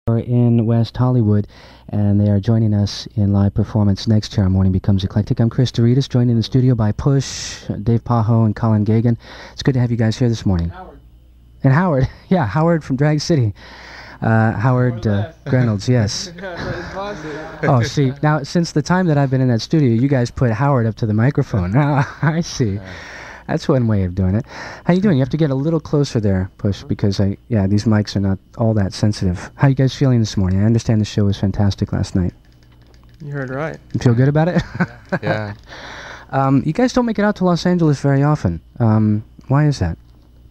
in West Hollywood, and they are joining us in live performance next year on Morning Becomes Eclectic. I'm Chris Doritas, joined in the studio by Push, Dave Pajo, and Colin Gagan. It's good to have you guys here this morning. Howard. And Howard, yeah, Howard from Drag City. Howard Reynolds, yes. Oh, see, now since the time that I've been in that studio, you guys put Howard up to the microphone. Now, I see. That's one way of doing it. How you doing? You have to get a little closer there, Push, because these mics are not all that sensitive. How you guys feeling this morning? I understand the show was fantastic last night. You heard right. You feel good about it? Yeah. You guys don't make it out to Los Angeles very often. Why is that?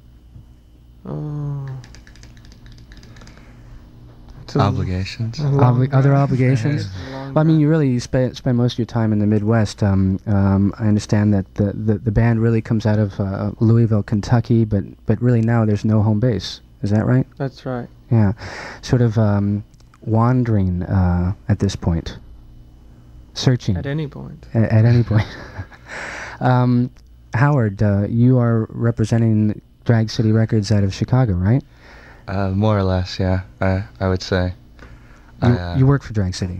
Obligations. Other obligations? Well, I mean, you spend most of your time in the Midwest. I understand that the band really comes out of Louisville, Kentucky, but really now there's no home base. Is that right? That's right. Yeah. Sort of wandering at this point. Searching. At any point. At any point. Howard, you are representing Drag City Records out of Chicago, right? More or less, yeah. I would say. You work for Drag City?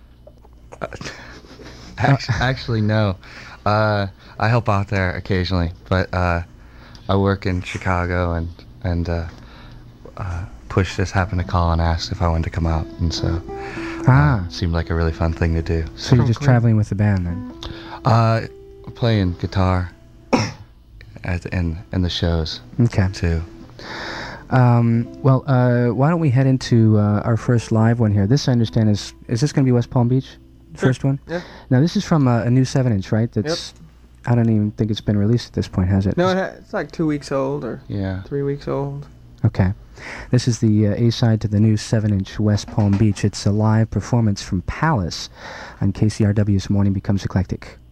Actually, no. I help out there occasionally, but I work in Chicago, and Push just happened to call and asked if I wanted to come out, and so seemed like a really fun thing to do. So you're just traveling with the band then? Playing guitar in the shows. Okay. Too. Well, why don't we head into our first live one here? This, I understand, is this going to be West Palm Beach? First one? Yeah. Now, this is from a new 7-inch, right? That's, Yep. I don't even think it's been released at this point, has it? No, it's like 2 weeks old or 3 weeks old. Okay. This is the A-side to the new 7-inch West Palm Beach. It's a live performance from Palace on KCRW's Morning Becomes Eclectic.